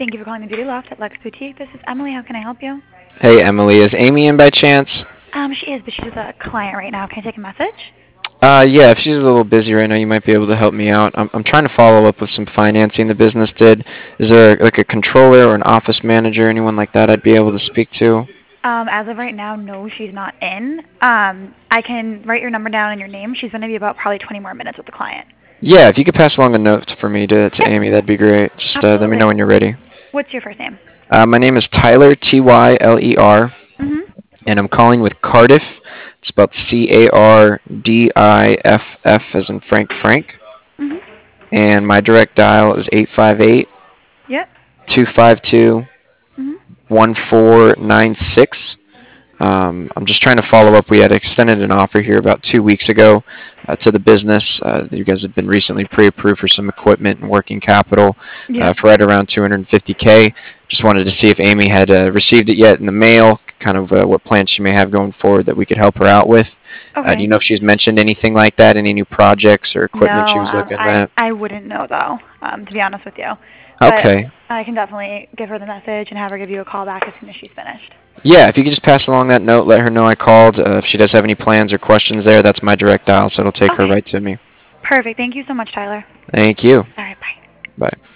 Thank you for calling the Beauty Loft at Lux Boutique. This is Emily. How can I help you? Hey, Emily, is Amy in by chance? She is, but she's a client right now. Can I take a message? Yeah, if she's a little busy right now, you might be able to help me out. I'm trying to follow up with some financing the business did. Is there like a controller or an office manager, anyone like that I'd be able to speak to? As of right now, no, she's not in. I can write your number down and your name. She's going to be about probably 20 more minutes with the client. Yeah, if you could pass along a note for me to Yep, Amy, that'd be great. Just let me know absolutely. when you're ready. What's your first name? My name is Tyler, Tyler, Mm-hmm. and I'm calling with Cardiff. It's spelled Cardiff, as in Frank. Mm-hmm. And my direct dial is 858 Yep. 252 Mm-hmm. 1496. I'm just trying to follow up. We had extended an offer here about 2 weeks ago to the business. You guys have been recently pre-approved for some equipment and working capital Yep. for right around 250K. Just wanted to see if Amy had received it yet in the mail, kind of what plans she may have going forward that we could help her out with. Do Okay. you know if she's mentioned anything like that, any new projects or No, equipment she was looking I at? I wouldn't know though, to be honest with you. But Okay. I can definitely give her the message and have her give you a call back as soon as she's finished. Yeah, if you could just pass along that note, let her know I called. If she does have any plans or questions there, that's my direct dial, so it'll take her Okay. right to me. Perfect. Thank you so much, Tyler. Thank you. All right. Bye. Bye.